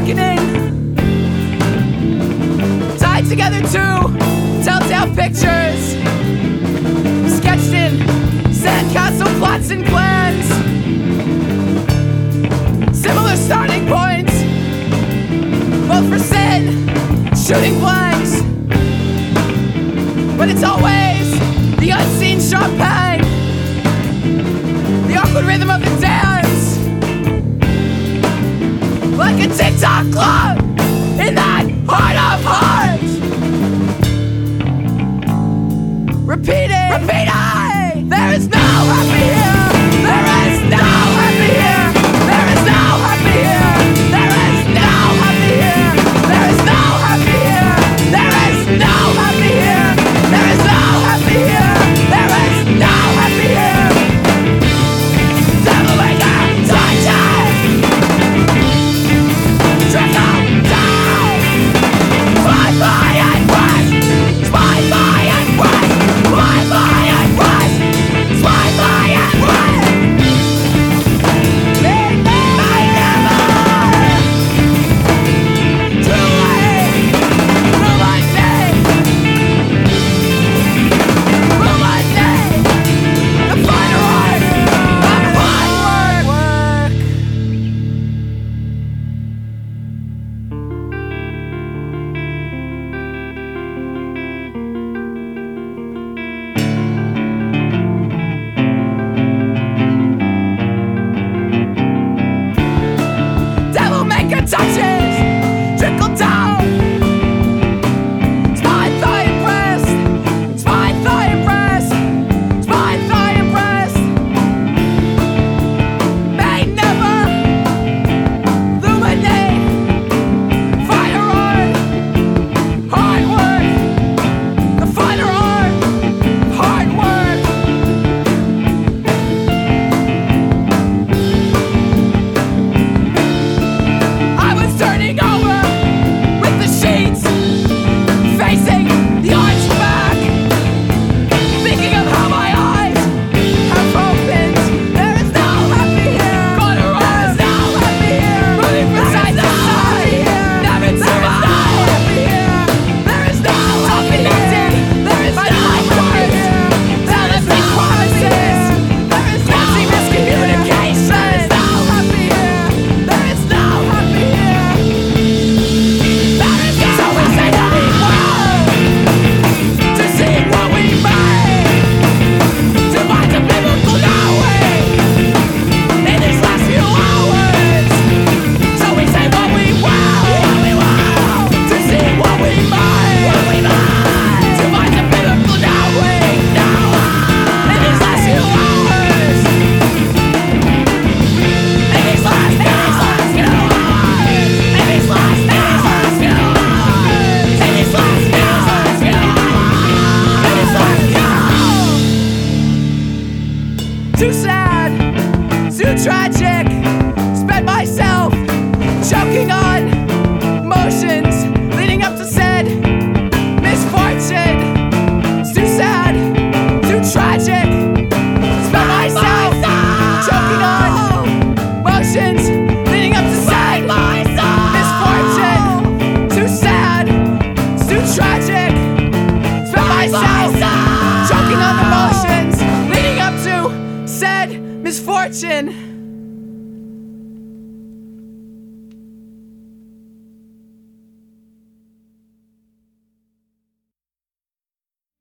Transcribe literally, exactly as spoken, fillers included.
reckoning, tied together two telltale pictures, sketched in sandcastle plots and plans, similar starting points, both for sin, shooting blanks. But it's always the unseen sharp pang, the awkward rhythm of the dance, like a tick-tock clock in that heart of hearts. Repeating, repeating, there is no happy here, there is no happy here, there is no happy here, there is no happy here, there is no happy here, there is no happy here, there is no happy here, there is no happy here. Devil maker, torture, trickle down, spy, spy, and press, spy, spy, and press, spy, spy, and press, spy, spy, and press. I never truly will I say, will I say, the fire art of my work. Devil maker touches, trickle down. Spine, thigh, and breast. Spine, thigh, and breast. Spine, thigh, and breast. May never illuminate. Fire art, hard work. The finer art, hard work. I was turning over with the sheets, facing the arched back, thinking of how my eyes have opened. There is no happy here. Gone around. There is no happy here. Running from side to side. Never too much. Happy here. There is no happy here. There is no happy here. There is no promises. There is no miscommunication. There is no happy here. There is no happy here. There is no so we say that we will to see what we made, to find the biblical knowing in these last few hours. So we say what we will, what we will, to see what we made, what we made, to find the biblical knowing, knowing in these last few hours. In these last, in these last few hours. In these last, in these last few hours. In these last, in these last few hours. In these last few hours. Too sad, too tragic. Spent myself choking on emotions leading up to said misfortune. It's too sad, too tragic. Spent myself choking on emotions leading up to said misfortune. Too sad, it's too tragic. Spent myself choking on emotions leading up to said misfortune.